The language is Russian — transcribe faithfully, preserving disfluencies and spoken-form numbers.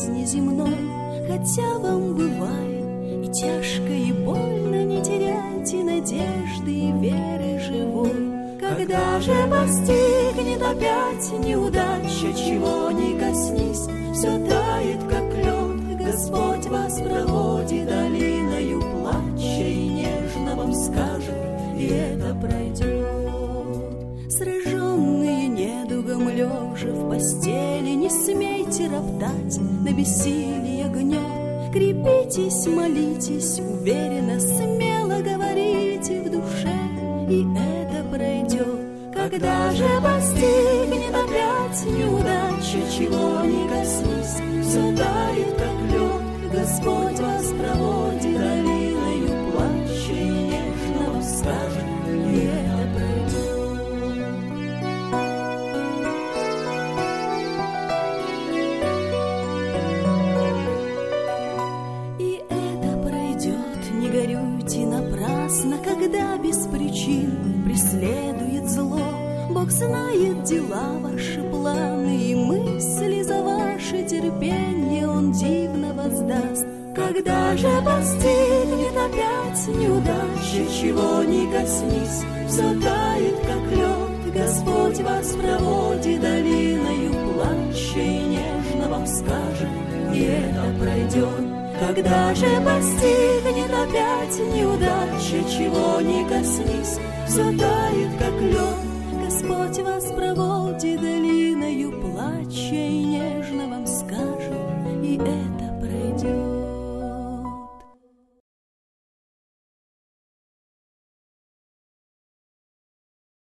жизни земной. Хотя вам бывает и тяжко, и больно, не теряйте надежды и веры живой. Когда же постигнет опять неудача, чего не коснись, все тает, как лед. Господь вас проводит долиною плача и нежно вам скажет, и это пройдет. Сраженные недугом лежа в постели, не смейте роптать на бессилие гнет. Крепитесь, молитесь, уверенно, смело говорите в душе, и это пройдет. Когда же постигнет опять неудача, чего не коснись, все тает, как лед. Господь вас проводит долиною плача и нежно вам скажет, и это пройдет. И это пройдет, не горюйте напрасно, когда без причин преследует зло. Бог знает дела ваши, планы и мысли, за ваше терпение Он дивно воздаст. Когда же постигнет опять неудача, чего не коснись, все тает, как лед. Господь вас проводит долиною плача и нежно вам скажет, и это пройдет. Когда же постигнет опять неудача, чего не коснись, все тает, как лед. Господь вас проводит долиною плача и нежно вам скажет, и это